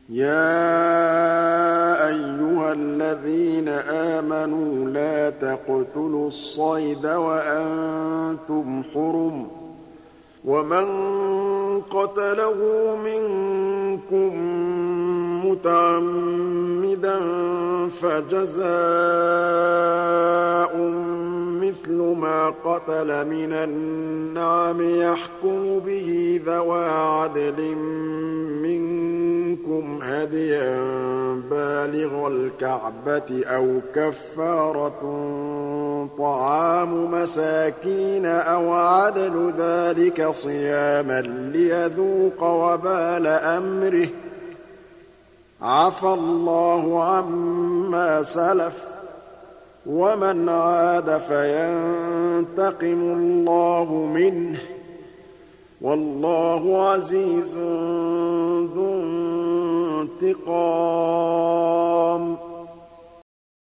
يَا أَيُّهَا الَّذِينَ آمَنُوا لَا تَقْتُلُوا الصَّيْدَ وَأَنتُمْ حُرُمٌ ۚ وَمَن قَتَلَهُ مِنكُم مُّتَعَمِّدًا فَجَزَاءٌ مِّثْلُ مَا قَتَلَ مِنَ النَّعَمِ يَحْكُمُ بِهِ ذَوَا عَدْلٍ مِّنكُمْ هَدْيًا بَالِغَ الْكَعْبَةِ أَوْ كَفَّارَةٌ طَعَامُ مَسَاكِينَ أَوْ عَدْلُ ذَٰلِكَ صِيَامًا لِّيَذُوقَ وَبَالَ أَمْرِهِ ۗ عَفَا اللَّهُ عَمَّا سَلَفَ ۚ وَمَنْ عَادَ فَيَنتَقِمُ اللَّهُ مِنْهُ ۗ وَاللَّهُ عَزِيزٌ ذُو انتِقَامٍ.